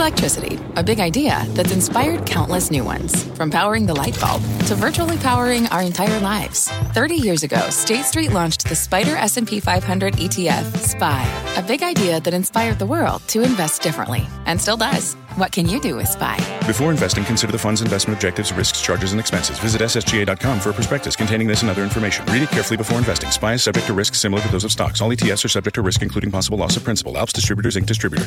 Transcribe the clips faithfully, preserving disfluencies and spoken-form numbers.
Electricity, a big idea that's inspired countless new ones. From powering the light bulb to virtually powering our entire lives. thirty years ago, State Street launched the Spider S and P five hundred E T F, S P Y, a big idea that inspired the world to invest differently, and still does. What can you do with S P Y? Before investing, consider the fund's investment objectives, risks, charges, and expenses. Visit S S G A dot com for a prospectus containing this and other information. Read it carefully before investing. S P Y is subject to risks similar to those of stocks. All E T Fs are subject to risk, including possible loss of principal. Alps Distributors, Incorporated Distributor.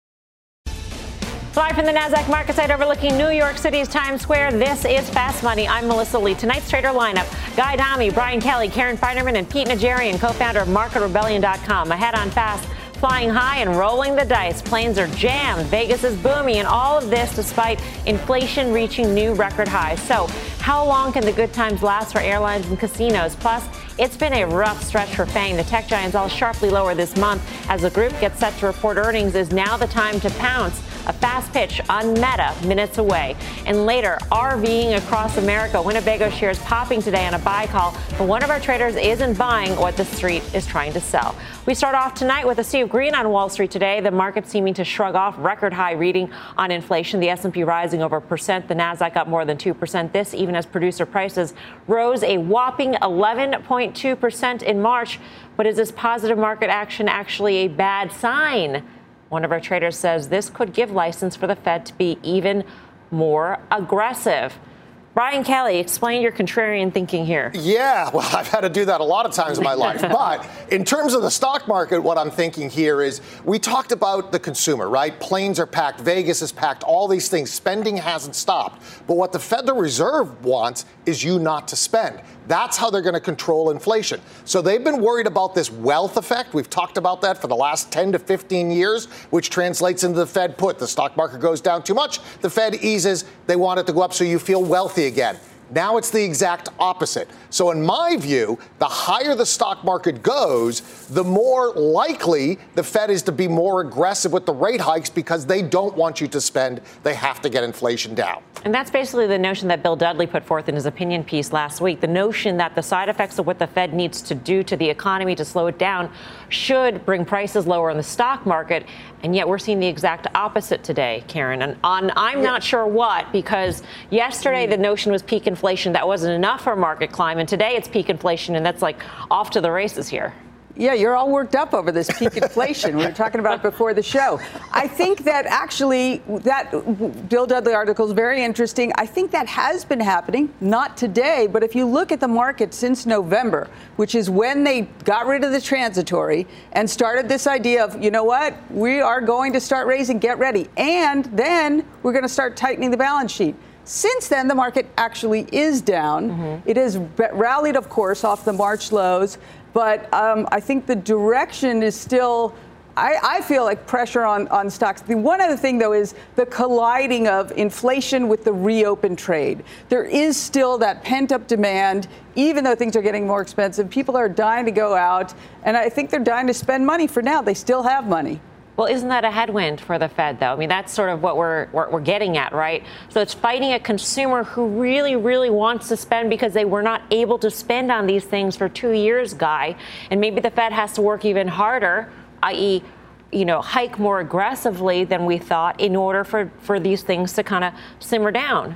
Live from the NASDAQ market site overlooking New York City's Times Square, this is Fast Money. I'm Melissa Lee. Tonight's trader lineup, Guy Adami, Brian Kelly, Karen Feinerman, and Pete Najarian, co-founder of Market Rebellion dot com. Ahead on Fast, flying high and rolling the dice. Planes are jammed. Vegas is booming, and all of this despite inflation reaching new record highs. So how long can the good times last for airlines and casinos? Plus, it's been a rough stretch for FANG. The tech giants all sharply lower this month. As the group gets set to report earnings, is now the time to pounce. A fast pitch on Meta minutes away. And later, RVing across America. Winnebago shares popping today on a buy call, but one of our traders isn't buying what the street is trying to sell. We start off tonight with a sea of green on Wall Street today. The market seeming to shrug off record high reading on inflation. The S and P rising over a percent. The NASDAQ up more than two percent. This even as producer prices rose a whopping eleven point two percent in March. But is this positive market action actually a bad sign? One of our traders says this could give license for the Fed to be even more aggressive. Brian Kelly, explain your contrarian thinking here. Yeah, well, I've had to do that a lot of times in my life. But in terms of the stock market, what I'm thinking here is we talked about the consumer, right? Planes are packed. Vegas is packed. All these things. Spending hasn't stopped. But what the Federal Reserve wants is you not to spend. That's how they're going to control inflation. So they've been worried about this wealth effect. We've talked about that for the last ten to fifteen years, which translates into the Fed put. The stock market goes down too much. The Fed eases. They want it to go up so you feel wealthy again. Now it's the exact opposite. So in my view, the higher the stock market goes, the more likely the Fed is to be more aggressive with the rate hikes because they don't want you to spend. They have to get inflation down. And that's basically the notion that Bill Dudley put forth in his opinion piece last week. The notion that the side effects of what the Fed needs to do to the economy to slow it down should bring prices lower in the stock market. And yet we're seeing the exact opposite today, Karen. And on I'm not sure what, because yesterday the notion was peak inflation. That wasn't enough for market climb. And today it's peak inflation. And that's like off to the races here. Yeah, you're all worked up over this peak inflation. We were talking about it before the show. I think that actually that Bill Dudley article is very interesting. I think that has been happening, not today, but if you look at the market since November, which is when they got rid of the transitory and started this idea of, you know what, we are going to start raising, get ready. And then we're going to start tightening the balance sheet. Since then, the market actually is down. Mm-hmm. It has rallied, of course, off the March lows. But um, I think the direction is still, I, I feel like pressure on, on stocks. The one other thing, though, is the colliding of inflation with the reopened trade. There is still that pent-up demand, even though things are getting more expensive. People are dying to go out, and I think they're dying to spend money for now. They still have money. Well, isn't that a headwind for the Fed, though? I mean, that's sort of what we're, we're we're getting at, right? So it's fighting a consumer who really, really wants to spend because they were not able to spend on these things for two years, Guy. And maybe the Fed has to work even harder, that is, you know, hike more aggressively than we thought in order for, for these things to kind of simmer down.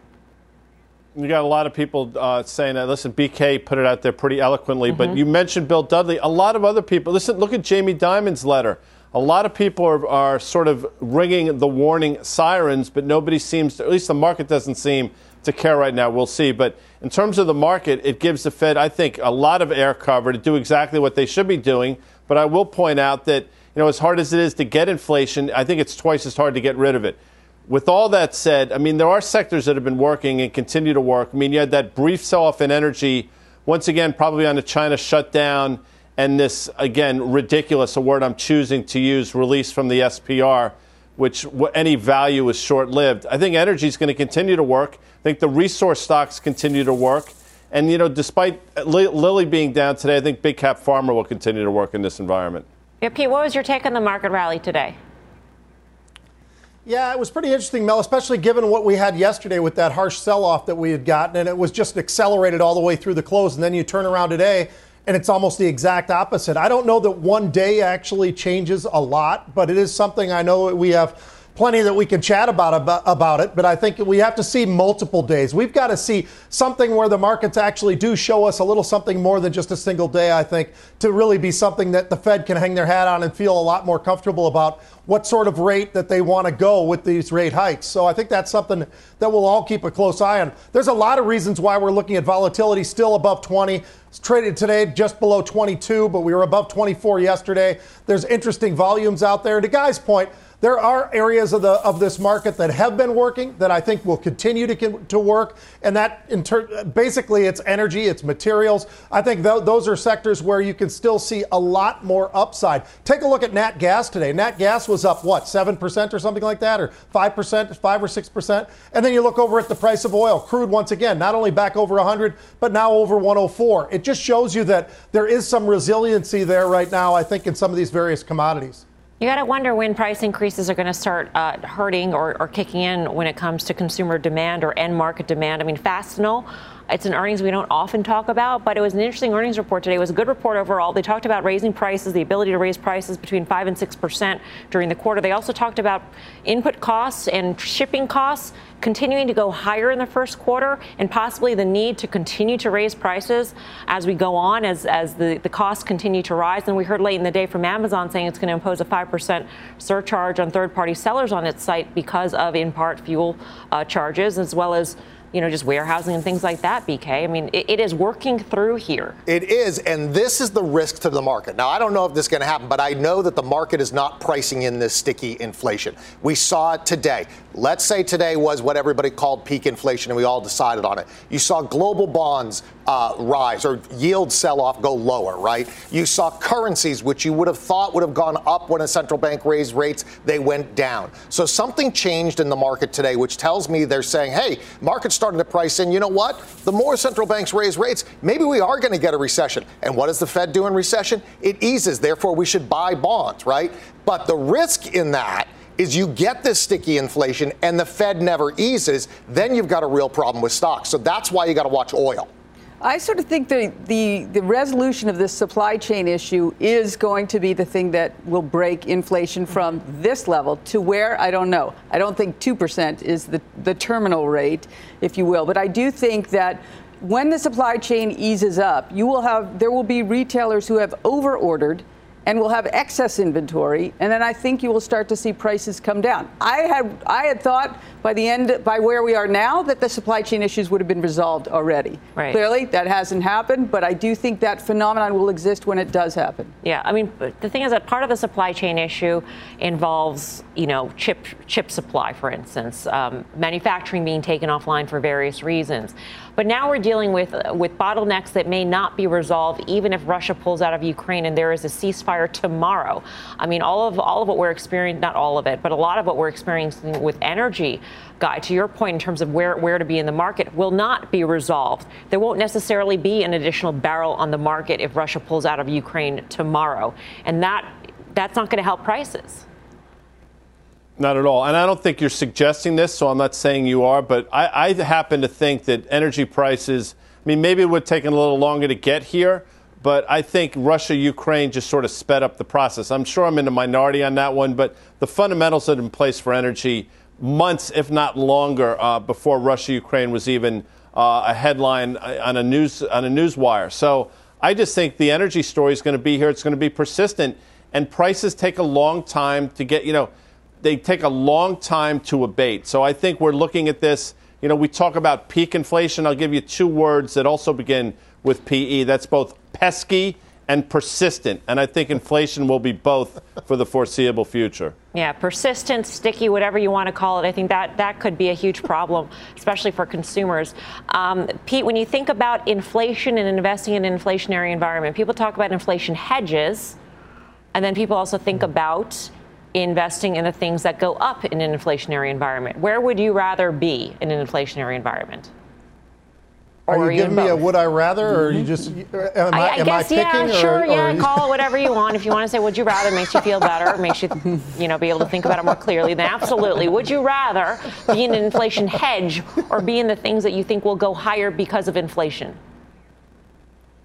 You got a lot of people uh, saying that. Listen, B K put it out there pretty eloquently, mm-hmm. but you mentioned Bill Dudley. A lot of other people. Listen, look at Jamie Dimon's letter. A lot of people are, are sort of ringing the warning sirens, but nobody seems to, at least the market doesn't seem to care right now. We'll see. But in terms of the market, it gives the Fed, I think, a lot of air cover to do exactly what they should be doing. But I will point out that, you know, as hard as it is to get inflation, I think it's twice as hard to get rid of it. With all that said, I mean, there are sectors that have been working and continue to work. I mean, you had that brief sell-off in energy, once again, probably on the China shutdown. And this, again, ridiculous, a word I'm choosing to use, release from the S P R, which any value is short-lived. I think energy is going to continue to work. I think the resource stocks continue to work. And, you know, despite Lilly being down today, I think big cap pharma will continue to work in this environment. Yeah, Pete, what was your take on the market rally today? Yeah, it was pretty interesting, Mel, especially given what we had yesterday with that harsh sell-off that we had gotten. And it was just accelerated all the way through the close. And then you turn around today, and it's almost the exact opposite. I don't know that one day actually changes a lot, but it is something I know we have plenty that we can chat about, about about it, but I think we have to see multiple days. We've got to see something where the markets actually do show us a little something more than just a single day, I think, to really be something that the Fed can hang their hat on and feel a lot more comfortable about what sort of rate that they want to go with these rate hikes. So I think that's something that we'll all keep a close eye on. There's a lot of reasons why we're looking at volatility still above twenty. It's traded today just below twenty-two, but we were above twenty-four yesterday. There's interesting volumes out there. To Guy's point, there are areas of the of this market that have been working that I think will continue to to work, and that in ter- basically it's energy, it's materials. I think th- those are sectors where you can still see a lot more upside. Take a look at Nat Gas today. Nat Gas was up what, seven percent or something like that, or five percent, five or six percent. And then you look over at the price of oil, crude once again, not only back over one hundred, but now over one oh four. It just shows you that there is some resiliency there right now, I think, in some of these various commodities. You got to wonder when price increases are going to start uh, hurting or, or kicking in when it comes to consumer demand or end market demand. I mean, Fastenal, it's an earnings we don't often talk about, but it was an interesting earnings report today. It was a good report overall. They talked about raising prices, the ability to raise prices between five and six percent during the quarter. They also talked about input costs and shipping costs continuing to go higher in the first quarter, and possibly the need to continue to raise prices as we go on, as, as the, the costs continue to rise. And we heard late in the day from Amazon saying it's going to impose a five percent surcharge on third-party sellers on its site because of, in part, fuel uh, charges, as well as, you know, just warehousing and things like that, B K. I mean, it, it is working through here. It is, and this is the risk to the market. Now, I don't know if this is going to happen, but I know that the market is not pricing in this sticky inflation. We saw it today. Let's say today was what everybody called peak inflation, and we all decided on it. You saw global bonds uh, rise, or yield sell-off go lower, right? You saw currencies, which you would have thought would have gone up when a central bank raised rates, they went down. So something changed in the market today, which tells me they're saying, hey, market's starting to price in, you know what? The more central banks raise rates, maybe we are going to get a recession. And what does the Fed do in recession? It eases. Therefore, we should buy bonds, right? But the risk in that is you get this sticky inflation and the Fed never eases, then you've got a real problem with stocks. So that's why you got to watch oil. I sort of think the, the, the resolution of this supply chain issue is going to be the thing that will break inflation from this level to where, I don't know. I don't think two percent is the, the terminal rate, if you will. But I do think that when the supply chain eases up, you will have, there will be retailers who have over-ordered and we'll have excess inventory, and then I think you will start to see prices come down. I had I had thought by the end, by where we are now, that the supply chain issues would have been resolved already. Right. Clearly, that hasn't happened, but I do think that phenomenon will exist when it does happen. Yeah, I mean, the thing is that part of the supply chain issue involves, you know, chip chip supply, for instance, um, manufacturing being taken offline for various reasons. But now we're dealing with uh, with bottlenecks that may not be resolved even if Russia pulls out of Ukraine and there is a ceasefire tomorrow. I mean, all of all of what we're experiencing, not all of it, but a lot of what we're experiencing with energy, Guy, to your point in terms of where, where to be in the market, will not be resolved. There won't necessarily be an additional barrel on the market if Russia pulls out of Ukraine tomorrow. And that that's not going to help prices. Not at all. And I don't think you're suggesting this, so I'm not saying you are, but I, I happen to think that energy prices, I mean, maybe it would take a little longer to get here, but I think Russia, Ukraine just sort of sped up the process. I'm sure I'm in the minority on that one, but the fundamentals are in place for energy months, if not longer, uh, before Russia, Ukraine was even uh, a headline on a news on a news wire. So I just think the energy story is going to be here. It's going to be persistent, and prices take a long time to get, you know, they take a long time to abate. So I think we're looking at this, you know, we talk about peak inflation. I'll give you two words that also begin with P E. That's both pesky and persistent. And I think inflation will be both for the foreseeable future. Yeah, persistent, sticky, whatever you want to call it. I think that that could be a huge problem, especially for consumers. Um, Pete, when you think about inflation and investing in an inflationary environment, people talk about inflation hedges, and then people also think about investing in the things that go up in an inflationary environment. Where would you rather be in an inflationary environment? Or are you, are you giving me a would I rather, or are you just, am I, I, I am guess, I picking? yeah, sure, or, yeah, or call it whatever you want. If you want to say would you rather, makes you feel better, makes you, you know, be able to think about it more clearly, then absolutely. Would you rather be in an inflation hedge or be in the things that you think will go higher because of inflation?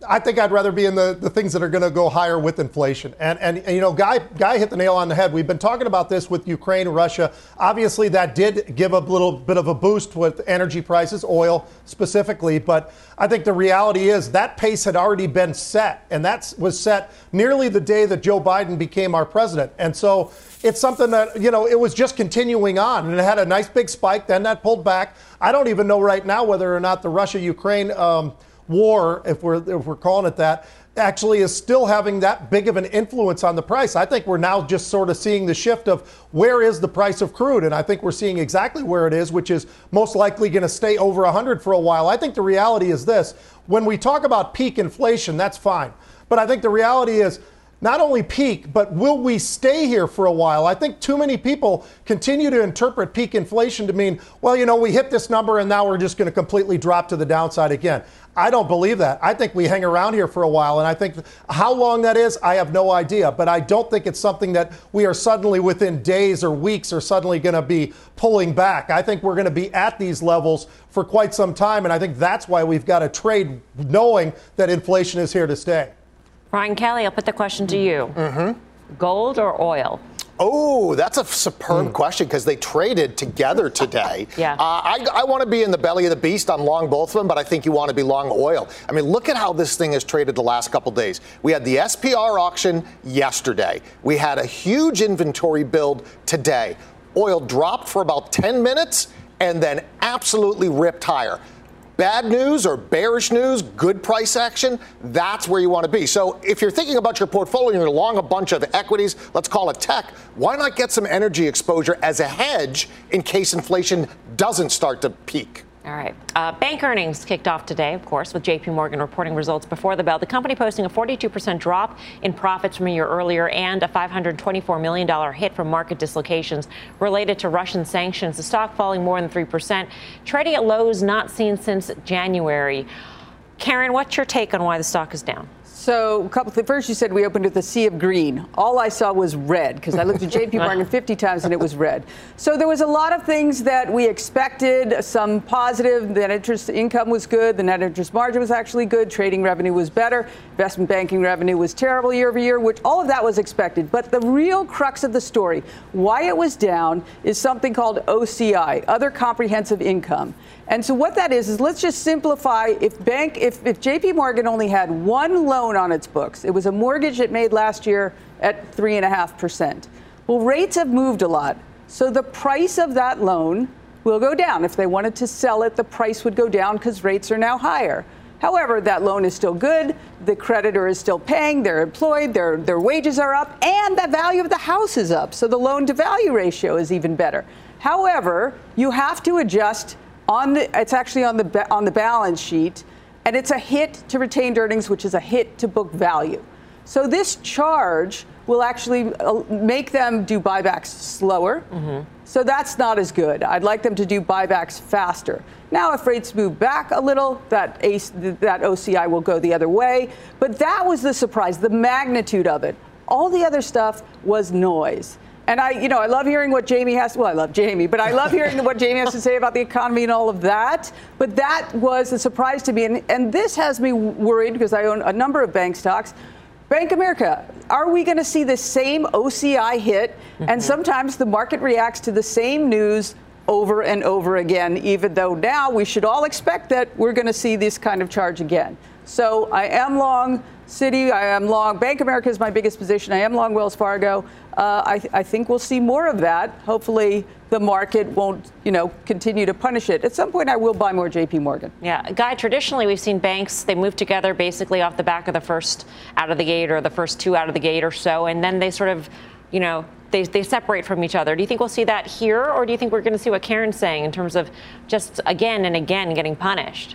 I think I'd rather be in the, the things that are going to go higher with inflation. And, and, and, you know, Guy, Guy hit the nail on the head. We've been talking about this with Ukraine and Russia. Obviously, that did give a little bit of a boost with energy prices, oil specifically. But I think the reality is that pace had already been set. And that was set nearly the day that Joe Biden became our president. And so it's something that, you know, it was just continuing on. And it had a nice big spike. Then that pulled back. I don't even know right now whether or not the Russia-Ukraine um, war, if we're if we're calling it that, actually is still having that big of an influence on the price. I think we're now just sort of seeing the shift of where is the price of crude, and I think we're seeing exactly where it is, which is most likely going to stay over one hundred for a while. I think the reality is this: when we talk about peak inflation, that's fine, but I think the reality is not only peak, but will we stay here for a while? I think too many people continue to interpret peak inflation to mean, well, you know, we hit this number and now we're just going to completely drop to the downside again. I don't believe that. I think we hang around here for a while, and I think how long that is, I have no idea. But I don't think it's something that we are suddenly within days or weeks are suddenly going to be pulling back. I think we're going to be at these levels for quite some time, and I think that's why we've got to trade knowing that inflation is here to stay. Brian Kelly, I'll put the question to you. Mm-hmm. Gold or oil? Oh, that's a superb mm. question because they traded together today. yeah. Uh, I, I want to be in the belly of the beast on long both of them, but I think you want to be long oil. I mean, look at how this thing has traded the last couple days. We had the S P R auction yesterday. We had a huge inventory build today. Oil dropped for about ten minutes and then absolutely ripped higher. Bad news or bearish news, good price action, that's where you want to be. So if you're thinking about your portfolio and you're long a bunch of equities, let's call it tech, why not get some energy exposure as a hedge in case inflation doesn't start to peak? All right. Uh, bank earnings kicked off today, of course, with J P Morgan reporting results before the bell. The company posting a forty-two percent drop in profits from a year earlier and a five hundred twenty-four million dollars hit from market dislocations related to Russian sanctions. The stock falling more than three percent, trading at lows not seen since January. Karen, what's your take on why the stock is down? So, a couple th- first you said we opened with a sea of green. All I saw was red because I looked at J P Morgan fifty times and it was red. So there was a lot of things that we expected, some positive. The net interest income was good. The net interest margin was actually good. Trading revenue was better. Investment banking revenue was terrible year over year, which all of that was expected. But the real crux of the story, why it was down, is something called O C I, other comprehensive income. And so what that is, is let's just simplify. If bank, if, if J P Morgan only had one loan on its books, it was a mortgage it made last year at three and a half percent. Well, rates have moved a lot. So the price of that loan will go down. If they wanted to sell it, the price would go down because rates are now higher. However, that loan is still good. The creditor is still paying. They're employed. Their, their wages are up. And the value of the house is up. So the loan to value ratio is even better. However, you have to adjust on the, it's actually on the, on the balance sheet. And it's a hit to retained earnings, which is a hit to book value. So this charge will actually make them do buybacks slower. Mm-hmm. So that's not as good. I'd like them to do buybacks faster. Now, if rates move back a little, that, A C, that O C I will go the other way. But that was the surprise, the magnitude of it. All the other stuff was noise. And I, you know, I love hearing what Jamie has. Well, I love Jamie, but I love hearing what Jamie has to say about the economy and all of that. But that was a surprise to me. And, and this has me worried because I own a number of bank stocks. Bank of America, are we going to see the same O C I hit? Mm-hmm. And sometimes the market reacts to the same news over and over again, even though now we should all expect that we're going to see this kind of charge again. So I am long Citi, I am long Bank of America is my biggest position. I am long Wells Fargo. Uh, I, th- I think we'll see more of that. Hopefully the market won't, you know, continue to punish it. At some point, I will buy more J P Morgan. Yeah, Guy, traditionally we've seen banks, they move together basically off the back of the first out of the gate or the first two out of the gate or so, and then they sort of, you know, they, they separate from each other. Do you think we'll see that here, or do you think we're going to see what Karen's saying in terms of just again and again getting punished?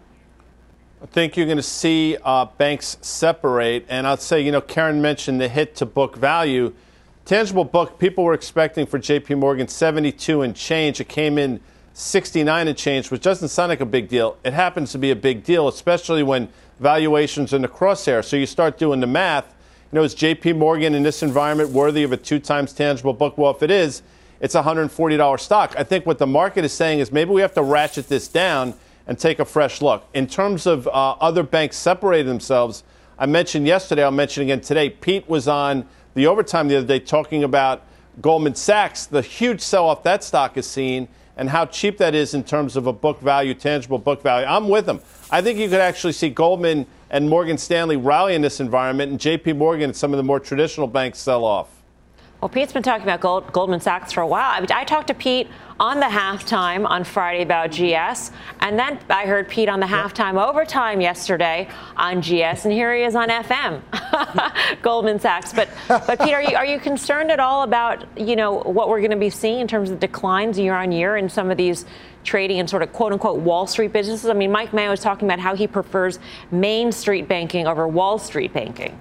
I think you're going to see uh, banks separate. And I'd say, you know, Karen mentioned the hit to book value. Tangible book, people were expecting for J P Morgan seventy-two and change. It came in sixty-nine and change, which doesn't sound like a big deal. It happens to be a big deal, especially when valuations are in the crosshair. So you start doing the math. You know, is J P Morgan in this environment worthy of a two times tangible book? Well, if it is, it's a one hundred forty dollars stock. I think what the market is saying is maybe we have to ratchet this down and take a fresh look. In terms of uh, other banks separating themselves, I mentioned yesterday, I'll mention again today, Pete was on the Overtime the other day talking about Goldman Sachs, the huge sell-off that stock has seen, and how cheap that is in terms of a book value, tangible book value. I'm with them. I think you could actually see Goldman and Morgan Stanley rally in this environment, and J P Morgan and some of the more traditional banks sell off. Well, Pete's been talking about Gold, Goldman Sachs for a while. I, mean, I talked to Pete on the halftime on Friday about G S, and then I heard Pete on the halftime overtime yesterday on G S, and here he is on F M, Goldman Sachs. But, but Pete, are you are you concerned at all about, you know, what we're going to be seeing in terms of declines year on year in some of these trading and sort of quote unquote Wall Street businesses? I mean, Mike Mayo was talking about how he prefers Main Street banking over Wall Street banking.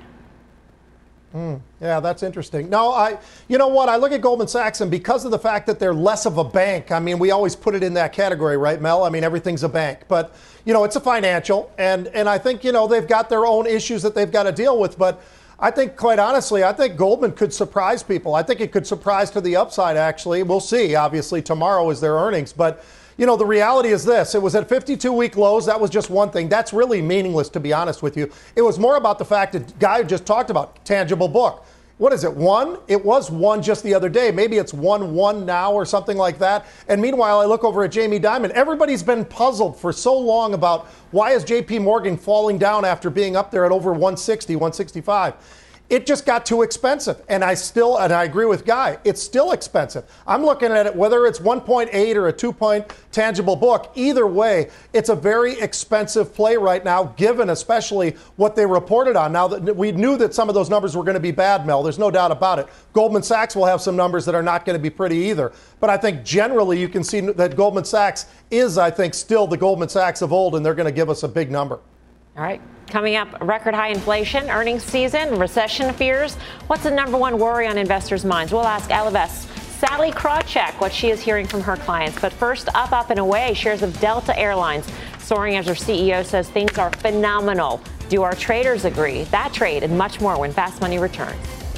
Mm, yeah, that's interesting. No, I, you know what? I look at Goldman Sachs, and because of the fact that they're less of a bank, I mean, we always put it in that category, right, Mel? I mean, everything's a bank, but you know, it's a financial, and and I think you know they've got their own issues that they've got to deal with. But I think, quite honestly, I think Goldman could surprise people. I think it could surprise to the upside. Actually, we'll see. Obviously, tomorrow is their earnings, but. You know, the reality is this. It was at fifty-two week lows. That was just one thing. That's really meaningless, to be honest with you. It was more about the fact that Guy just talked about tangible book. What is it, one? It was one just the other day. Maybe it's one one now or something like that. And meanwhile, I look over at Jamie Dimon. Everybody's been puzzled for so long about why is J P Morgan falling down after being up there at over one sixty, one sixty-five. It just got too expensive. And I still, and I agree with Guy, it's still expensive. I'm looking at it, whether it's one point eight or a two point tangible book, either way, it's a very expensive play right now, given especially what they reported on. Now, that we knew that some of those numbers were going to be bad, Mel. There's no doubt about it. Goldman Sachs will have some numbers that are not going to be pretty either. But I think generally you can see that Goldman Sachs is, I think, still the Goldman Sachs of old, and they're going to give us a big number. All right. Coming up, record high inflation, earnings season, recession fears. What's the number one worry on investors' minds? We'll ask Ellevest's Sally Krawcheck what she is hearing from her clients. But first, up, up, and away, shares of Delta Airlines soaring as her C E O says things are phenomenal. Do our traders agree? That trade and much more when Fast Money returns.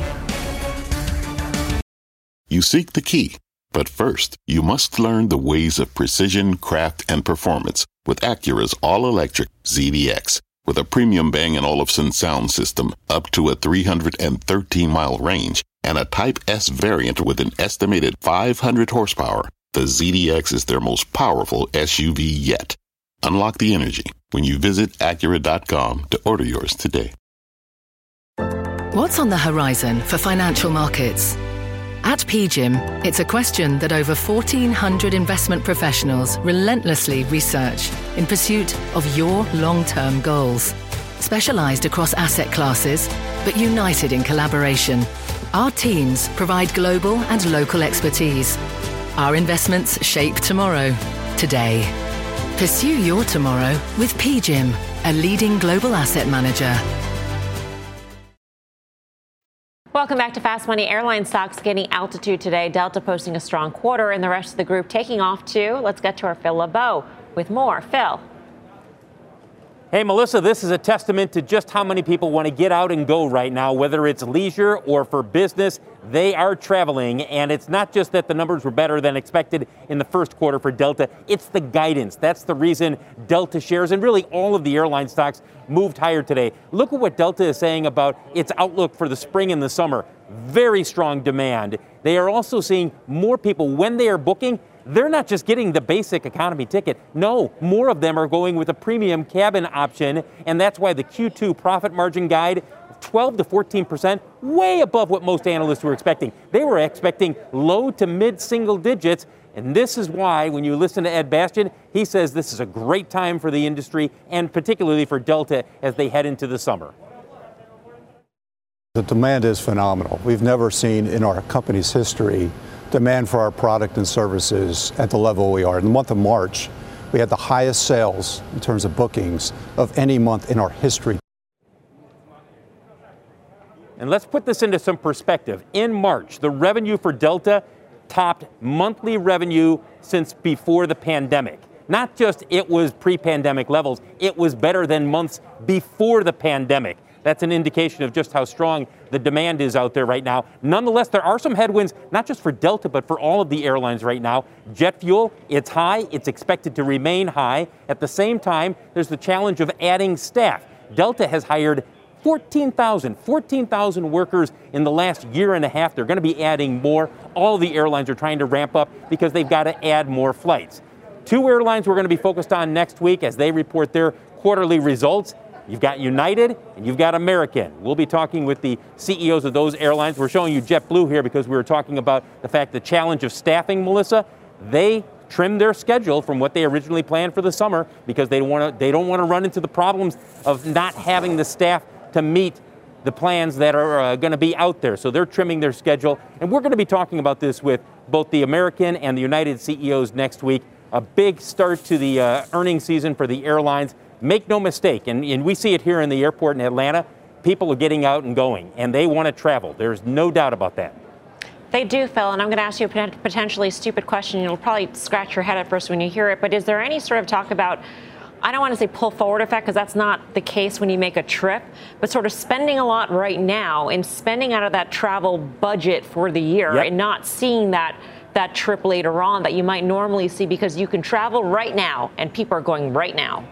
You seek the key, but first, you must learn the ways of precision, craft, and performance with Acura's all-electric Z D X. With a premium Bang & Olufsen sound system up to a three hundred thirteen mile range and a Type S variant with an estimated five hundred horsepower, the Z D X is their most powerful S U V yet. Unlock the energy when you visit Acura dot com to order yours today. What's on the horizon for financial markets? At P G I M, it's a question that over fourteen hundred investment professionals relentlessly research in pursuit of your long-term goals. Specialized across asset classes, but united in collaboration, our teams provide global and local expertise. Our investments shape tomorrow, today. Pursue your tomorrow with P G I M, a leading global asset manager. Welcome back to Fast Money. Airline stocks gaining altitude today. Delta posting a strong quarter and the rest of the group taking off too. Let's get to our Phil LeBeau with more. Phil. Hey, Melissa, this is a testament to just how many people want to get out and go right now, whether it's leisure or for business. They are traveling, and it's not just that the numbers were better than expected in the first quarter for Delta. It's the guidance. That's the reason Delta shares and really all of the airline stocks moved higher today. Look at what Delta is saying about its outlook for the spring and the summer. Very strong demand. They are also seeing more people when they are booking. They're not just getting the basic economy ticket. No, more of them are going with a premium cabin option, and that's why the Q two profit margin guide, twelve to fourteen percent, way above what most analysts were expecting. They were expecting low to mid single digits, and this is why when you listen to Ed Bastian, he says this is a great time for the industry and particularly for Delta as they head into the summer. The demand is phenomenal. We've never seen in our company's history demand for our product and services at the level we are. In the month of March, we had the highest sales in terms of bookings of any month in our history. And let's put this into some perspective. In March, the revenue for Delta topped monthly revenue since before the pandemic. Not just it was pre-pandemic levels, it was better than months before the pandemic. That's an indication of just how strong the demand is out there right now. Nonetheless, there are some headwinds, not just for Delta, but for all of the airlines right now. Jet fuel, it's high. It's expected to remain high. At the same time, there's the challenge of adding staff. Delta has hired fourteen thousand, fourteen thousand workers in the last year and a half. They're going to be adding more. All of the airlines are trying to ramp up because they've got to add more flights. Two airlines we're going to be focused on next week as they report their quarterly results. You've got United and you've got American. We'll be talking with the C E Os of those airlines. We're showing you JetBlue here because we were talking about the fact the challenge of staffing, Melissa. They trimmed their schedule from what they originally planned for the summer because they don't want to they don't want to run into the problems of not having the staff to meet the plans that are uh, going to be out there. So they're trimming their schedule. And we're going to be talking about this with both the American and the United C E Os next week. A big start to the uh, earnings season for the airlines. Make no mistake, and, and we see it here in the airport in Atlanta, people are getting out and going, and they want to travel. There's no doubt about that. They do, Phil, and I'm going to ask you a potentially stupid question. You'll probably scratch your head at first when you hear it, but is there any sort of talk about, I don't want to say pull forward effect because that's not the case when you make a trip, but sort of spending a lot right now and spending out of that travel budget for the year Yep. and not seeing that that trip later on that you might normally see because you can travel right now and people are going right now?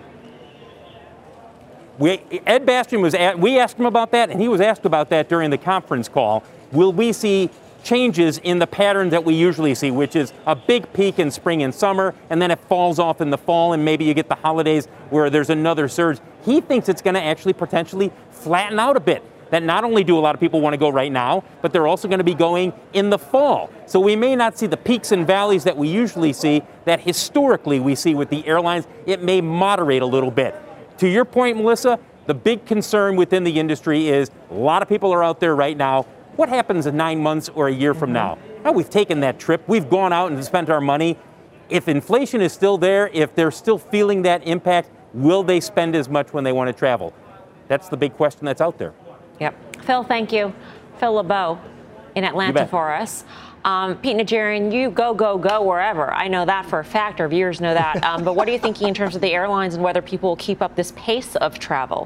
We, Ed Bastian was at, we asked him about that, and he was asked about that during the conference call. Will we see changes in the pattern that we usually see, which is a big peak in spring and summer, and then it falls off in the fall, and maybe you get the holidays where there's another surge? He thinks it's going to actually potentially flatten out a bit. That not only do a lot of people want to go right now, but they're also going to be going in the fall. So we may not see the peaks and valleys that we usually see, that historically we see with the airlines. It may moderate a little bit. To your point, Melissa, the big concern within the industry is a lot of people are out there right now. What happens in nine months or a year from now? Now, we've taken that trip. We've gone out and spent our money. If inflation is still there, if they're still feeling that impact, will they spend as much when they want to travel? That's the big question that's out there. Yep. Phil, thank you. Phil LeBeau in Atlanta for us. Um, Pete Najarian, you go, go, go wherever. I know that for a fact. Our viewers know that. Um, but what are you thinking in terms of the airlines and whether people will keep up this pace of travel?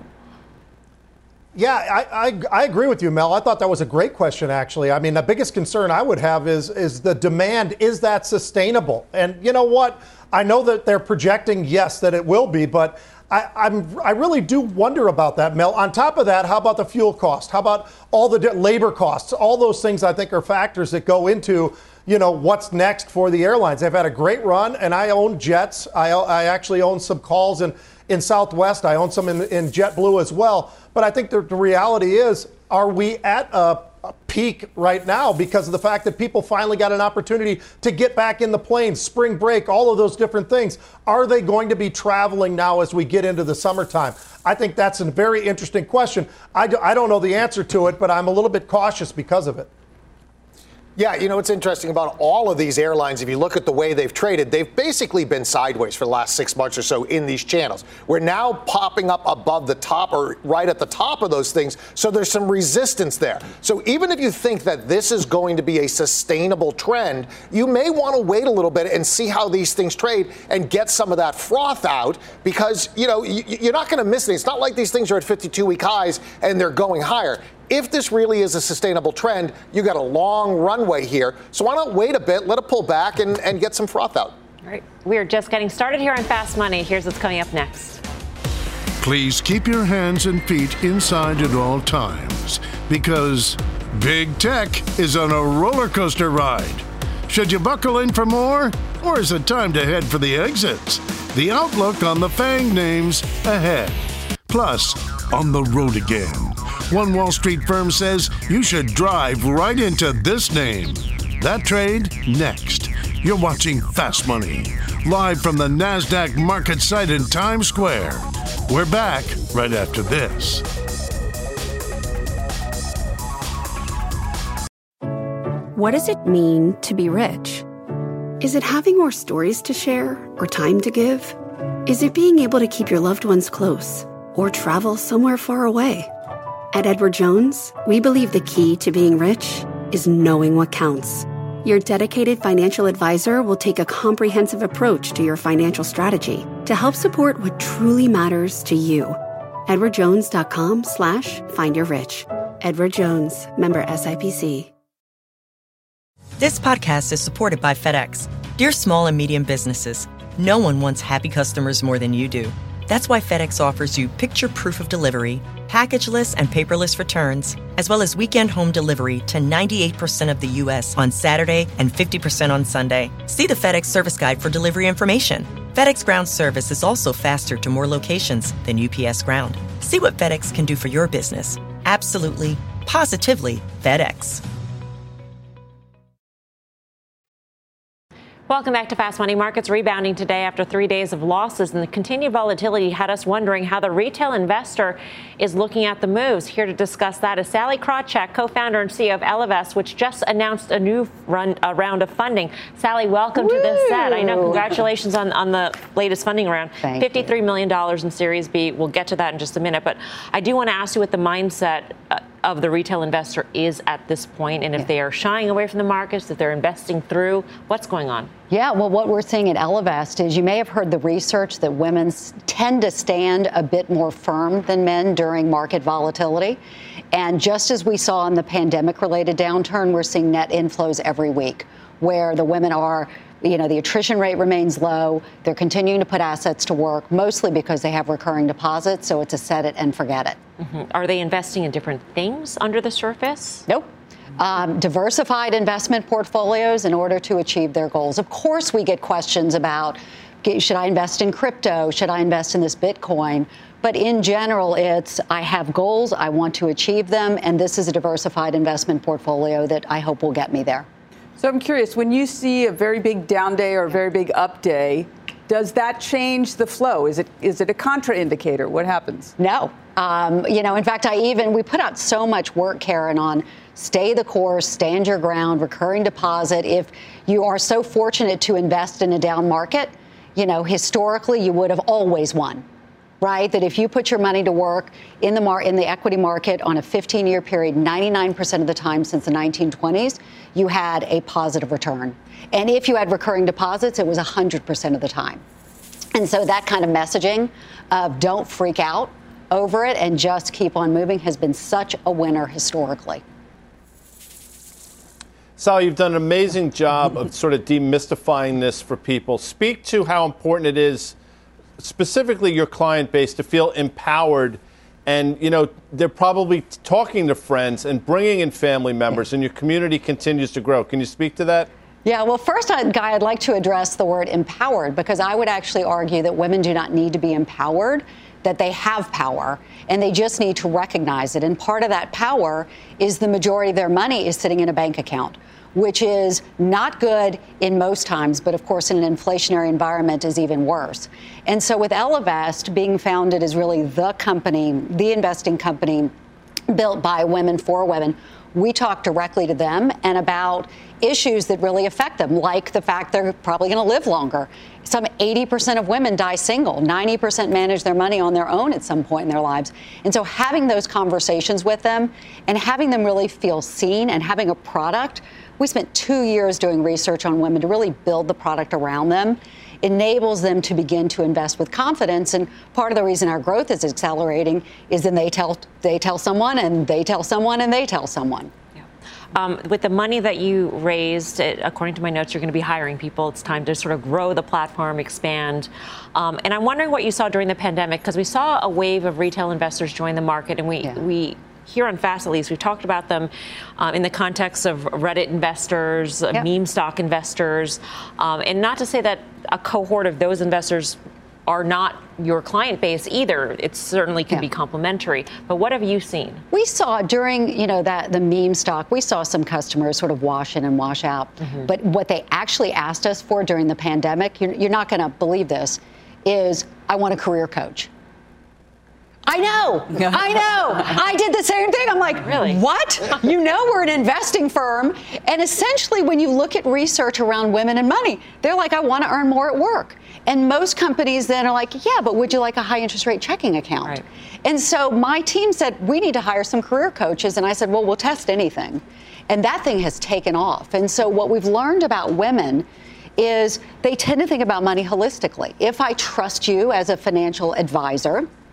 Yeah, I, I, I agree with you, Mel. I thought that was a great question, actually. I mean, the biggest concern I would have is, is the demand. Is that sustainable? And you know what? I know that they're projecting, yes, that it will be, but I, I'm, I really do wonder about that, Mel. On top of that, how about the fuel cost? How about all the labor costs? All those things I think are factors that go into, you know, what's next for the airlines. They've had a great run, and I own jets. I, I actually own some calls in, in Southwest. I own some in, in JetBlue as well. But I think the, the reality is, are we at a, a peak right now because of the fact that people finally got an opportunity to get back in the planes, spring break, all of those different things? Are they going to be traveling now as we get into the summertime? I think that's a very interesting question. I, do, I don't know the answer to it, but I'm a little bit cautious because of it. Yeah, you know, what's interesting about all of these airlines, if you look at the way they've traded, they've basically been sideways for the last six months or so in these channels. We're now popping up above the top or right at the top of those things, so there's some resistance there. So even if you think that this is going to be a sustainable trend, you may want to wait a little bit and see how these things trade and get some of that froth out because, you know, you're not going to miss it. It's not like these things are at fifty-two week highs and they're going higher. If this really is a sustainable trend, you got a long runway here. So why not wait a bit, let it pull back, and, and get some froth out? All right. We are just getting started here on Fast Money. Here's what's coming up next. Please keep your hands and feet inside at all times, because Big Tech is on a roller coaster ride. Should you buckle in for more, or is it time to head for the exits? The outlook on the FANG names ahead. Plus, on the road again. One Wall Street firm says you should drive right into this name. That trade next. You're watching Fast Money, live from the NASDAQ market site in Times Square. We're back right after this. What does it mean to be rich? Is it having more stories to share or time to give? Is it being able to keep your loved ones close or travel somewhere far away? At Edward Jones, we believe the key to being rich is knowing what counts. Your dedicated financial advisor will take a comprehensive approach to your financial strategy to help support what truly matters to you. edwardjones.com slash find your rich. Edward Jones, member S I P C. This podcast is supported by FedEx. Dear small and medium businesses, no one wants happy customers more than you do. That's why FedEx offers you picture proof of delivery, packageless and paperless returns, as well as weekend home delivery to ninety-eight percent of the U S on Saturday and fifty percent on Sunday. See the FedEx service guide for delivery information. FedEx Ground service is also faster to more locations than U P S Ground. See what FedEx can do for your business. Absolutely, positively FedEx. Welcome back to Fast Money. Markets rebounding today after three days of losses, and the continued volatility had us wondering how the retail investor is looking at the moves. Here to discuss that is Sallie Krawcheck, co-founder and C E O of Ellevest, which just announced a new run, a round of funding. Sallie, welcome Woo! to the set. I know, congratulations on, on the latest funding round. Thank fifty-three you. million dollars in Series B. We'll get to that in just a minute, but I do want to ask you what the mindset uh, of the retail investor is at this point, and if yeah. they are shying away from the markets, if they're investing through, what's going on? Yeah, well, what we're seeing at Ellevest is you may have heard the research that women tend to stand a bit more firm than men during market volatility. And just as we saw in the pandemic-related downturn, we're seeing net inflows every week, where the women are, you know, the attrition rate remains low. They're continuing to put assets to work, mostly because they have recurring deposits. So it's a set it and forget it. Mm-hmm. Are they investing in different things under the surface? Nope. Um, diversified investment portfolios in order to achieve their goals. Of course, we get questions about, should I invest in crypto? Should I invest in this Bitcoin? But in general, it's, I have goals, I want to achieve them, and this is a diversified investment portfolio that I hope will get me there. So I'm curious, when you see a very big down day or a very big up day, does that change the flow? Is it is it a contraindicator? What happens? No. Um, you know, in fact, I even, we put out so much work, Karen, on stay the course, stand your ground, recurring deposit. If you are so fortunate to invest in a down market, you know, historically, you would have always won, right? That if you put your money to work in the mar- in the equity market on a fifteen-year period, ninety-nine percent of the time since the nineteen twenties, you had a positive return. And if you had recurring deposits, it was one hundred percent of the time. And so that kind of messaging of don't freak out over it and just keep on moving has been such a winner historically. Sally, you've done an amazing job of sort of demystifying this for people. Speak to how important it is, specifically your client base, to feel empowered. And, you know, they're probably talking to friends and bringing in family members, and your community continues to grow. Can you speak to that? Yeah, well, first, Guy, I'd like to address the word empowered, because I would actually argue that women do not need to be empowered, that they have power, and they just need to recognize it. And part of that power is the majority of their money is sitting in a bank account, which is not good in most times, but of course in an inflationary environment is even worse. And so with Ellevest being founded as really the company, the investing company built by women for women, we talk directly to them and about issues that really affect them, like the fact they're probably going to live longer. Some eighty percent of women die single. ninety percent manage their money on their own at some point in their lives. And so having those conversations with them and having them really feel seen and having a product, we spent two years doing research on women to really build the product around them, enables them to begin to invest with confidence. And part of the reason our growth is accelerating is then they tell they tell someone and they tell someone and they tell someone. Um, with the money that you raised, it, according to my notes, you're going to be hiring people. It's time to sort of grow the platform, expand. Um, and I'm wondering what you saw during the pandemic, because we saw a wave of retail investors join the market, and we yeah. we. Here on Fast, at least, we've talked about them uh, in the context of Reddit investors, uh, yep. meme stock investors, um, and not to say that a cohort of those investors are not your client base either. It certainly can yeah. be complementary. But what have you seen? We saw during, you know, that the meme stock, we saw some customers sort of wash in and wash out. Mm-hmm. But what they actually asked us for during the pandemic, you're, you're not going to believe this, is I want a career coach. I know. I know. I did the same thing. I'm like, really? What? You know, we're an investing firm. And essentially, when you look at research around women and money, they're like, I want to earn more at work. And most companies then are like, yeah, but would you like a high interest rate checking account? Right. And so my team said, we need to hire some career coaches. And I said, well, we'll test anything. And that thing has taken off. And so what we've learned about women is they tend to think about money holistically. If I trust you as a financial advisor,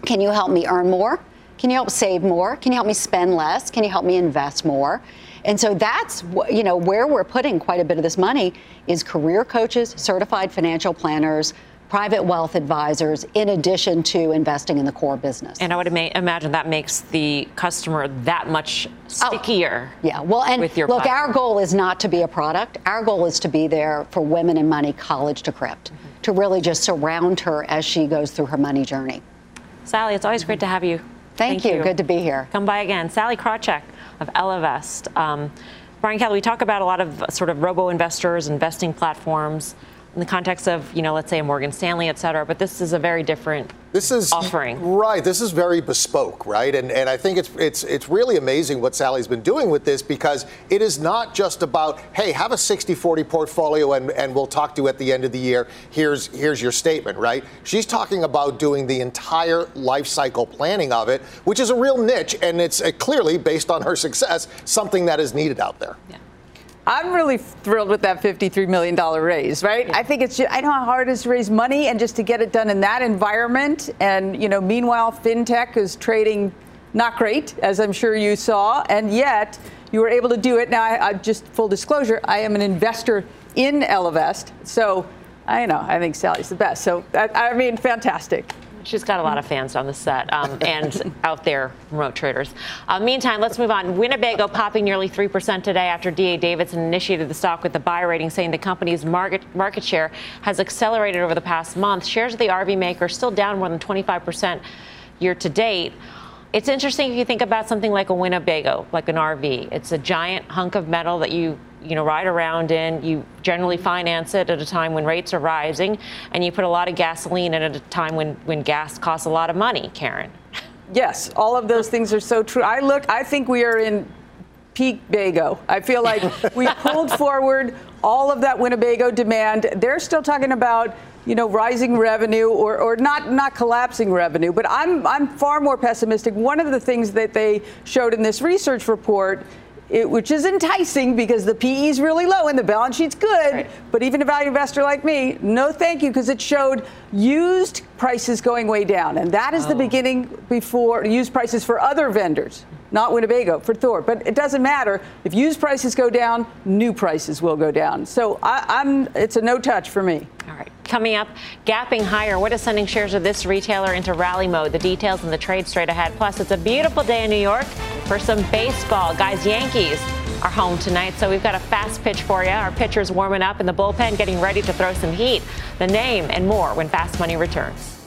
Can you help me earn more? Can you help save more? Can you help me spend less? Can you help me invest more? And so that's, you know, where we're putting quite a bit of this money is career coaches, certified financial planners, private wealth advisors, in addition to investing in the core business. And I would ima- imagine that makes the customer that much stickier. Oh, yeah, well, and with your look, platform. Our goal is not to be a product. Our goal is to be there for Women in Money College to Crypt, mm-hmm. to really just surround her as she goes through her money journey. Sally, it's always great to have you. Thank, Thank you. you. Good to be here. Come by again. Sally Krawcheck of Ellevest. Um, Brian Kelly, we talk about a lot of sort of robo-investors, investing platforms, in the context of, you know, let's say a Morgan Stanley, et cetera, but this is a very different this is, offering. Right. This is very bespoke, right? And and I think it's it's it's really amazing what Sally's been doing with this, because it is not just about, hey, have a sixty forty portfolio and, and we'll talk to you at the end of the year. Here's here's your statement, right? She's talking about doing the entire life cycle planning of it, which is a real niche, and it's uh, clearly, based on her success, something that is needed out there. Yeah. I'm really thrilled with that fifty-three million dollars raise, right? Yeah. I think it's just, I know how hard it is to raise money, and just to get it done in that environment. And, you know, meanwhile, FinTech is trading not great, as I'm sure you saw, and yet you were able to do it. Now, I, I just full disclosure, I am an investor in Ellevest, so I know, I think Sally's the best. So, I, I mean, fantastic. She's got a lot of fans on the set um, and out there, remote traders. Uh, meantime, let's move on. Winnebago popping nearly three percent today after D A Davidson initiated the stock with the buy rating, saying the company's market market share has accelerated over the past month. Shares of the R V maker still down more than twenty-five percent year to date. It's interesting if you think about something like a Winnebago, like an R V. It's a giant hunk of metal that you you know, ride around in. You generally finance it at a time when rates are rising, and you put a lot of gasoline in at a time when, when gas costs a lot of money, Karen. Yes, all of those things are so true. I look, I think we are in peak Bago. I feel like we pulled forward all of that Winnebago demand. They're still talking about, you know, rising revenue or, or not not collapsing revenue, but I'm I'm far more pessimistic. One of the things that they showed in this research report, It, which is enticing because the P E is really low and the balance sheet's good, right. But even a value investor like me, no thank you, because it showed used prices going way down. And that is oh. the beginning before used prices for other vendors, not Winnebago, for Thor. But it doesn't matter. If used prices go down, new prices will go down. So I, I'm it's a no touch for me. All right. Coming up, gapping higher. What is sending shares of this retailer into rally mode? The details in the trade straight ahead. Plus, it's a beautiful day in New York for some baseball. Guys, Yankees are home tonight, so we've got a fast pitch for you. Our pitchers warming up in the bullpen, getting ready to throw some heat. The name and more when Fast Money returns.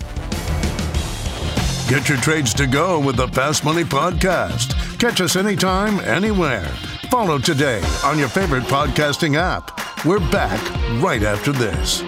Get your trades to go with the Fast Money Podcast. Catch us anytime, anywhere. Follow today on your favorite podcasting app. We're back right after this.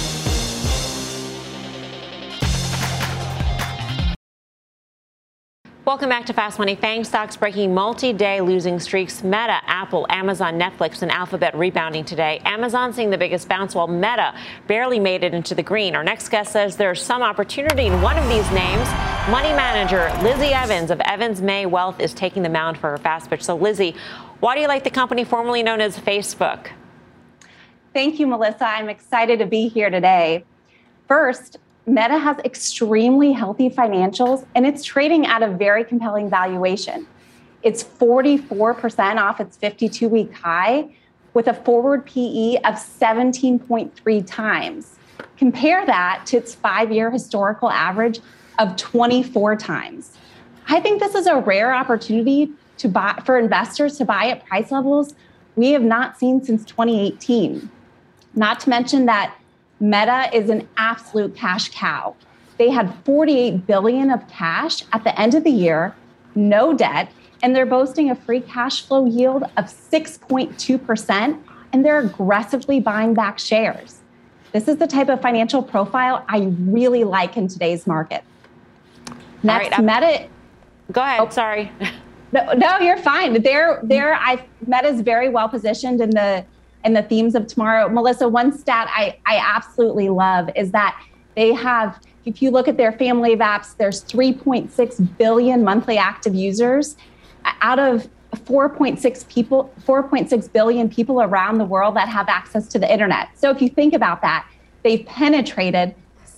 Welcome back to Fast Money. FANG stocks breaking multi-day losing streaks. Meta, Apple, Amazon, Netflix, and Alphabet rebounding today. Amazon seeing the biggest bounce, while Meta barely made it into the green. Our next guest says there's some opportunity in one of these names. Money manager Lizzie Evans of Evans May Wealth is taking the mound for her fast pitch. So, Lizzie, why do you like the company formerly known as Facebook? Thank you, Melissa. I'm excited to be here today. First, Meta has extremely healthy financials, and it's trading at a very compelling valuation. It's forty-four percent off its fifty-two week high with a forward P E of seventeen point three times. Compare that to its five-year historical average of twenty-four times. I think this is a rare opportunity to buy for investors to buy at price levels we have not seen since twenty eighteen. Not to mention that Meta is an absolute cash cow. They had forty-eight billion dollars of cash at the end of the year, no debt, and they're boasting a free cash flow yield of six point two percent, and they're aggressively buying back shares. This is the type of financial profile I really like in today's market. Next, right, Meta. Go ahead. Oh, sorry. No, no, you're fine. They're, they're, I, Meta's very well positioned in the and the themes of tomorrow. Melissa, one stat I, I absolutely love is that they have, if you look at their family of apps, there's three point six billion monthly active users out of four point six people, four point six billion people around the world that have access to the internet. So if you think about that, they've penetrated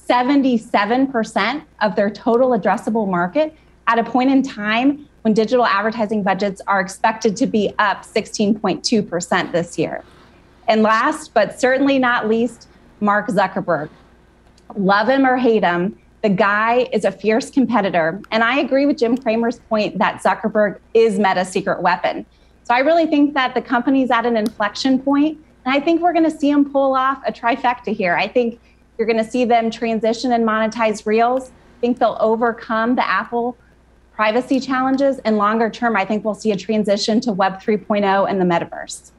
seventy-seven percent of their total addressable market at a point in time when digital advertising budgets are expected to be up sixteen point two percent this year. And last, but certainly not least, Mark Zuckerberg. Love him or hate him, the guy is a fierce competitor. And I agree with Jim Cramer's point that Zuckerberg is Meta's secret weapon. So I really think that the company's at an inflection point, and I think we're going to see them pull off a trifecta here. I think you're going to see them transition and monetize Reels. I think they'll overcome the Apple privacy challenges, and longer term, I think we'll see a transition to Web three point oh and the metaverse.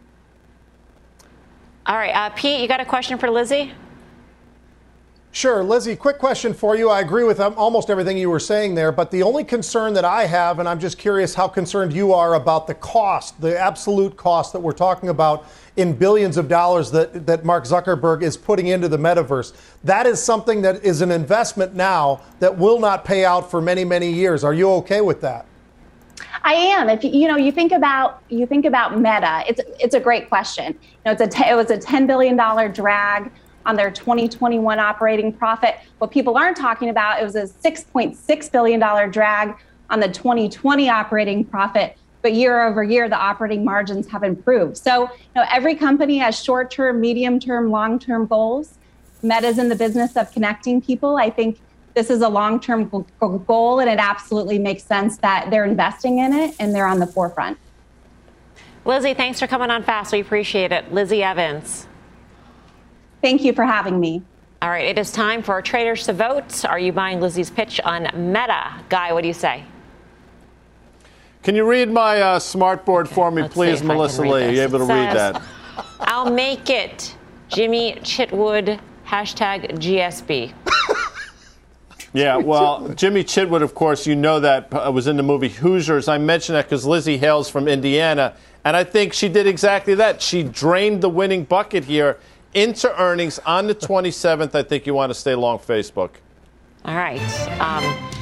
All right, uh, Pete, you got a question for Lizzie? Sure. Lizzie, quick question for you. I agree with almost everything you were saying there, but the only concern that I have, and I'm just curious how concerned you are about the cost, the absolute cost that we're talking about in billions of dollars that, that Mark Zuckerberg is putting into the metaverse. That is something that is an investment now that will not pay out for many, many years. Are you okay with that? I am. If you know, you think about you think about Meta, it's it's a great question. You know, it's a t- it was a ten billion dollars drag on their twenty twenty-one operating profit. What people aren't talking about, it was a six point six billion dollars drag on the twenty twenty operating profit, but year over year, the operating margins have improved. So, you know, every company has short-term, medium-term, long-term goals. Meta's in the business of connecting people. I think this is a long-term goal, and it absolutely makes sense that they're investing in it and they're on the forefront. Lizzie, thanks for coming on Fast. We appreciate it. Lizzie Evans. Thank you for having me. All right, it is time for our traders to vote. Are you buying Lizzie's pitch on Meta? Guy, what do you say? Can you read my uh, smart board for me, Let's please, Melissa Lee? Are you able to It read says, that? I'll make it. Jimmy Chitwood, hashtag G S B. Yeah, well, Jimmy Chitwood, of course, you know that uh, was in the movie Hoosiers. I mention that because Lizzie hails from Indiana, and I think she did exactly that. She drained the winning bucket here into earnings on the twenty-seventh. I think you want to stay long Facebook. All right. Um,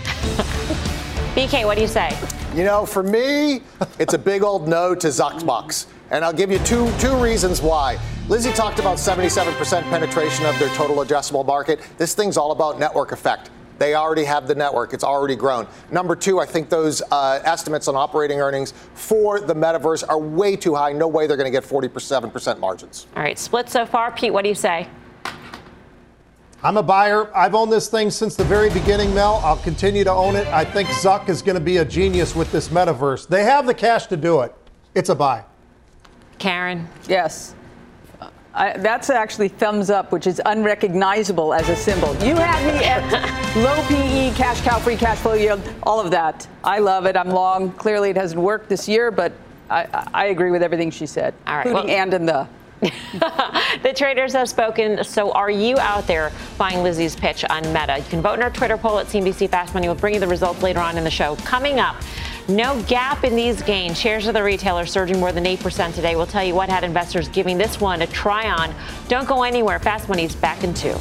B K, what do you say? You know, for me, it's a big old no to Zuckbucks. And I'll give you two two reasons why. Lizzie talked about seventy-seven percent penetration of their total addressable market. This thing's all about network effect. They already have the network. It's already grown. Number two, I think those uh, estimates on operating earnings for the metaverse are way too high. No way they're going to get forty-seven percent margins. All right, split so far. Pete, what do you say? I'm a buyer. I've owned this thing since the very beginning, Mel. I'll continue to own it. I think Zuck is going to be a genius with this metaverse. They have the cash to do it. It's a buy. Karen? Yes. I, that's actually thumbs up, which is unrecognizable as a symbol. You had me at low P E, cash cow, free cash flow yield, all of that. I love it. I'm long. Clearly, it hasn't worked this year, but I, I agree with everything she said, all right, including well, and in the. The traders have spoken. So are you out there buying Lizzie's pitch on Meta? You can vote in our Twitter poll at C N B C Fast Money. We'll bring you the results later on in the show. Coming up, no gap in these gains. Shares of the retailer surging more than eight percent today. We'll tell you what had investors giving this one a try on. Don't go anywhere. Fast Money's back in two.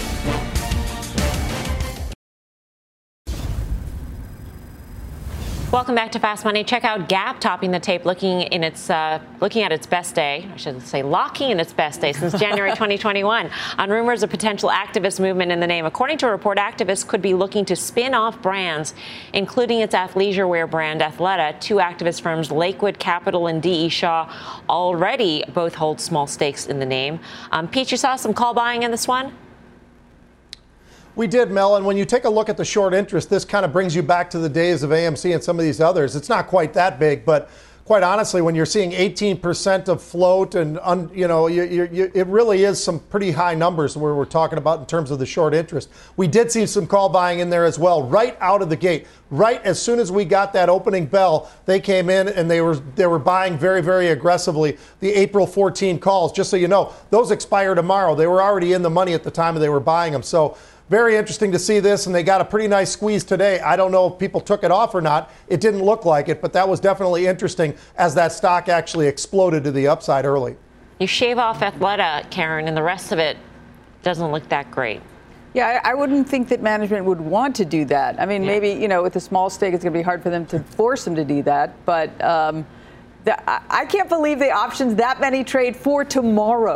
Welcome back to Fast Money. Check out Gap topping the tape, looking in its uh, looking at its best day. I should say locking in its best day since January twenty twenty-one on rumors of potential activist movement in the name. According to a report, activists could be looking to spin off brands, including its athleisure wear brand Athleta. Two activist firms, Lakewood Capital and D E. Shaw, already both hold small stakes in the name. Um, Pete, you saw some call buying in this one? We did, Mel, and when you take a look at the short interest, this kind of brings you back to the days of A M C and some of these others. It's not quite that big, but quite honestly, when you're seeing eighteen percent of float and, un, you know, you, you, you, it really is some pretty high numbers where we're talking about in terms of the short interest. We did see some call buying in there as well, right out of the gate. Right as soon as we got that opening bell, they came in and they were they were buying very, very aggressively. The April fourteenth calls, just so you know, those expire tomorrow. They were already in the money at the time they were buying them. So very interesting to see this, and they got a pretty nice squeeze today. I don't know if people took it off or not. It didn't look like it, but that was definitely interesting as that stock actually exploded to the upside early. You shave off Athleta, Karen, and the rest of it doesn't look that great. Yeah, I, I wouldn't think that management would want to do that. I mean, yeah. maybe, you know, with a small stake, it's going to be hard for them to force them to do that. But um, the, I, I can't believe the options that many trade for tomorrow.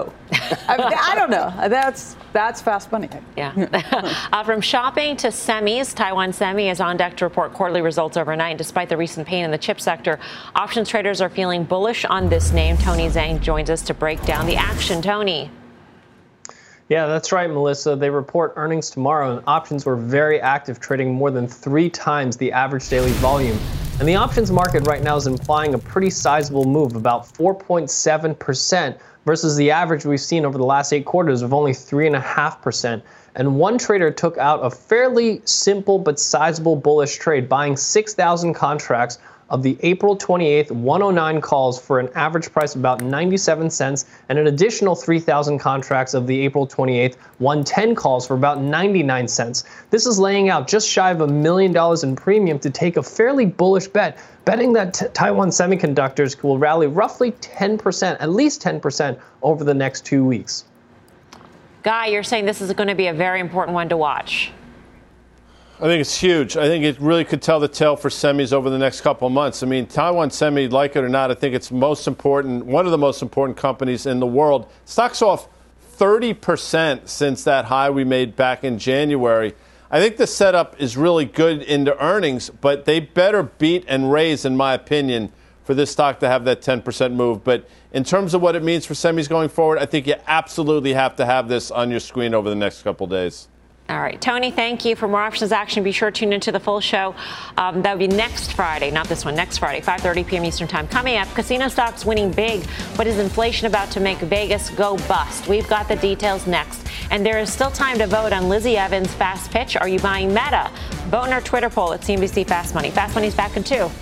I, mean, I don't know. That's that's fast money. Yeah. uh, from shopping to semis, Taiwan Semi is on deck to report quarterly results overnight. Despite the recent pain in the chip sector, options traders are feeling bullish on this name. Tony Zhang joins us to break down the action. Tony. Yeah, that's right, Melissa. They report earnings tomorrow, and options were very active, trading more than three times the average daily volume. And the options market right now is implying a pretty sizable move, about four point seven percent, versus the average we've seen over the last eight quarters of only three point five percent. And one trader took out a fairly simple but sizable bullish trade, buying six thousand contracts of the April twenty-eighth one oh nine calls for an average price of about ninety-seven cents, and an additional three thousand contracts of the April twenty-eighth one ten calls for about ninety-nine cents. This is laying out just shy of a million dollars in premium to take a fairly bullish bet, betting that t- Taiwan Semiconductors will rally roughly ten percent, at least ten percent, over the next two weeks. Guy, you're saying this is going to be a very important one to watch. I think it's huge. I think it really could tell the tale for semis over the next couple of months. I mean, Taiwan Semi, like it or not, I think it's most important, one of the most important companies in the world. Stock's off thirty percent since that high we made back in January. I think the setup is really good into earnings, but they better beat and raise, in my opinion, for this stock to have that ten percent move. But in terms of what it means for semis going forward, I think you absolutely have to have this on your screen over the next couple of days. All right, Tony, thank you. For more options action, be sure to tune into the full show. Um, that would be next Friday, not this one, next Friday, five thirty p.m. Eastern Time. Coming up, casino stocks winning big, but is inflation about to make Vegas go bust? We've got the details next. And there is still time to vote on Lizzie Evans' fast pitch. Are you buying Meta? Vote in our Twitter poll at C N B C Fast Money. Fast Money's back in two.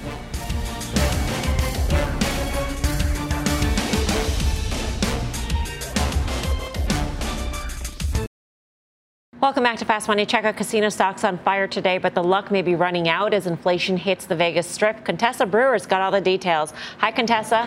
Welcome back to Fast Money. Check out casino stocks on fire today, but the luck may be running out as inflation hits the Vegas Strip. Contessa Brewer's got all the details. Hi, Contessa.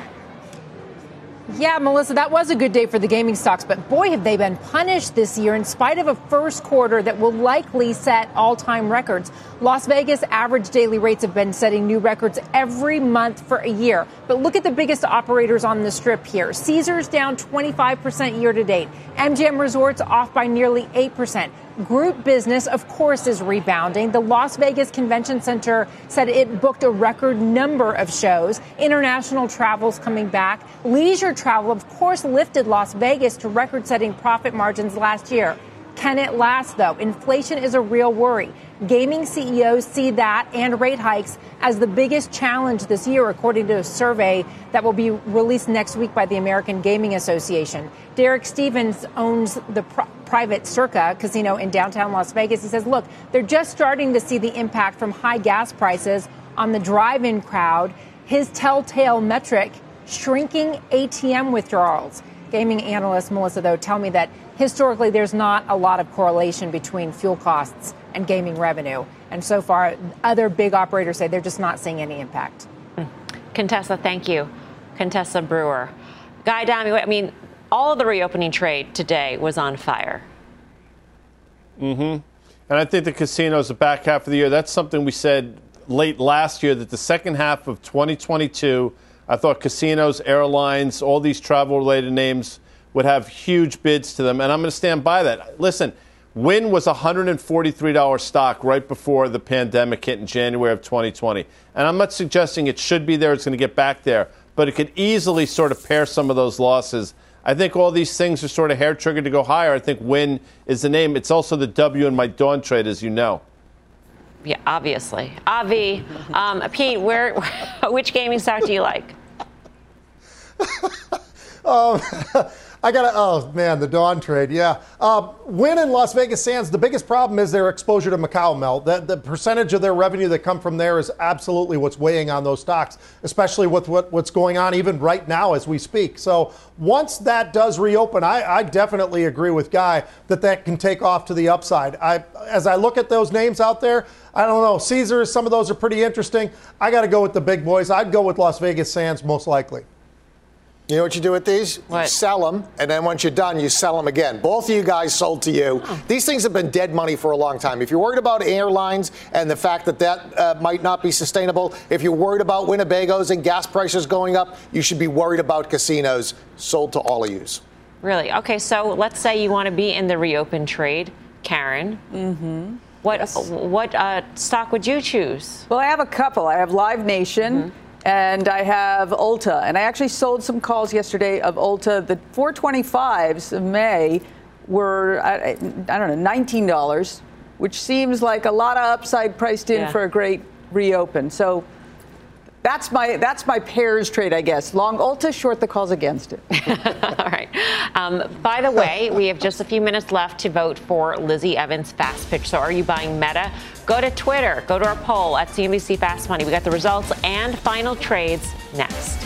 Yeah, Melissa, that was a good day for the gaming stocks, but boy, have they been punished this year in spite of a first quarter that will likely set all-time records. Las Vegas average daily rates have been setting new records every month for a year. But look at the biggest operators on the Strip here. Caesars down twenty-five percent year to date. M G M Resorts off by nearly eight percent. Group business, of course, is rebounding. The Las Vegas Convention Center said it booked a record number of shows. International travel's coming back. Leisure travel, of course, lifted Las Vegas to record-setting profit margins last year. Can it last, though? Inflation is a real worry. Gaming C E Os see that and rate hikes as the biggest challenge this year, according to a survey that will be released next week by the American Gaming Association. Derek Stevens owns the pr- private Circa casino in downtown Las Vegas. He says, look, they're just starting to see the impact from high gas prices on the drive-in crowd. His telltale metric, shrinking A T M withdrawals. Gaming analyst Melissa, though, tell me that historically there's not a lot of correlation between fuel costs and gaming revenue. And so far, other big operators say they're just not seeing any impact. Contessa, thank you. Contessa Brewer. Guy Adami, I mean, all of the reopening trade today was on fire. Mm-hmm. And I think the casinos, the back half of the year, that's something we said late last year, that the second half of twenty twenty-two, I thought casinos, airlines, all these travel-related names would have huge bids to them, and I'm going to stand by that. Listen, Wynn was a one hundred forty-three dollars stock right before the pandemic hit in January of twenty twenty. And I'm not suggesting it should be there, it's going to get back there, but it could easily sort of pare some of those losses. I think all these things are sort of hair-triggered to go higher. I think Wynn is the name. It's also the W in my dawn trade, as you know. Yeah, obviously. Avi, um, Pete, where, which gaming stock do you like? um, I got to, oh, man, the dawn trade, yeah. Uh, Wynn in Las Vegas Sands, the biggest problem is their exposure to Macau, Mel. The, the percentage of their revenue that come from there is absolutely what's weighing on those stocks, especially with what, what's going on even right now as we speak. So once that does reopen, I, I definitely agree with Guy that that can take off to the upside. I, as I look at those names out there, I don't know, Caesars, some of those are pretty interesting. I got to go with the big boys. I'd go with Las Vegas Sands most likely. You know what you do with these? What? You sell them, and then once you're done, you sell them again. Both of you guys sold to you. Oh. These things have been dead money for a long time. If you're worried about airlines and the fact that that uh, might not be sustainable, if you're worried about Winnebagos and gas prices going up, you should be worried about casinos. Sold to all of yous. Really? Okay, so let's say you want to be in the reopen trade, Karen. Mm-hmm. What Yes. what uh, stock would you choose? Well, I have a couple. I have Live Nation. Mm-hmm. And I have Ulta. And I actually sold some calls yesterday of Ulta. The four twenty-fives of May were, I, I don't know, nineteen dollars, which seems like a lot of upside priced in Yeah. for a great reopen. So that's my that's my pairs trade, I guess. Long Ulta, short the calls against it. All right. Um, by the way, we have just a few minutes left to vote for Lizzie Evans' Fast Pitch. So are you buying Meta? Go to Twitter. Go to our poll at C N B C Fast Money. We got the results and final trades next.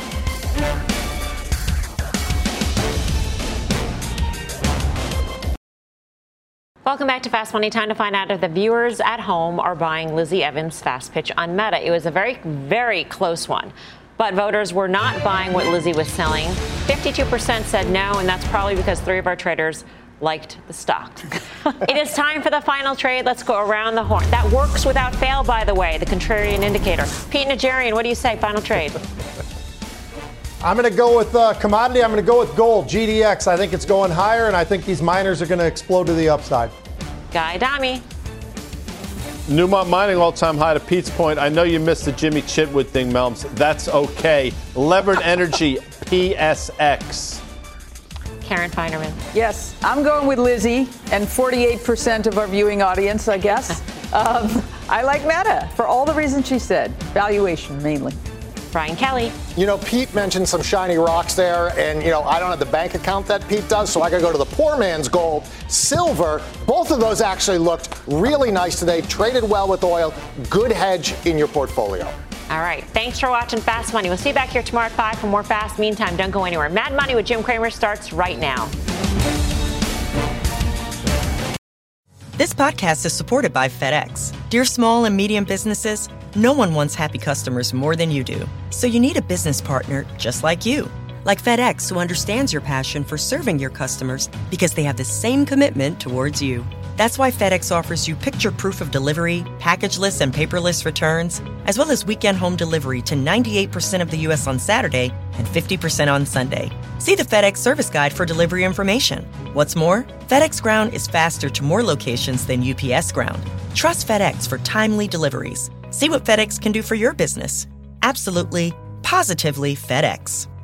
Welcome back to Fast Money. Time to find out if the viewers at home are buying Lizzie Evans' Fast Pitch on Meta. It was a very, very close one. But voters were not buying what Lizzie was selling. fifty-two percent said no, and that's probably because three of our traders liked the stock. It is time for the final trade. Let's go around the horn. That works without fail, by the way, the contrarian indicator. Pete Najarian, what do you say? Final trade. I'm going to go with uh, commodity. I'm going to go with gold, G D X. I think it's going higher, and I think these miners are going to explode to the upside. Guy Adami. Newmont Mining all-time high to Pete's point. I know you missed the Jimmy Chitwood thing, Melms. That's okay. Levered Energy, P S X. Karen Feinerman. Yes, I'm going with Lizzie and forty-eight percent of our viewing audience, I guess. um, I like Meta for all the reasons she said. Valuation, mainly. Brian Kelly. You know, Pete mentioned some shiny rocks there, and, you know, I don't have the bank account that Pete does, so I could go to the poor man's gold. Silver, both of those actually looked really nice today, traded well with oil. Good hedge in your portfolio. All right. Thanks for watching Fast Money. We'll see you back here tomorrow at five for more Fast. Meantime, don't go anywhere. Mad Money with Jim Cramer starts right now. This podcast is supported by FedEx. Dear small and medium businesses, no one wants happy customers more than you do. So you need a business partner just like you. Like FedEx, who understands your passion for serving your customers because they have the same commitment towards you. That's why FedEx offers you picture proof of delivery, packageless and paperless returns, as well as weekend home delivery to ninety-eight percent of the U S on Saturday and fifty percent on Sunday. See the FedEx service guide for delivery information. What's more, FedEx Ground is faster to more locations than U P S Ground. Trust FedEx for timely deliveries. See what FedEx can do for your business. Absolutely, positively FedEx.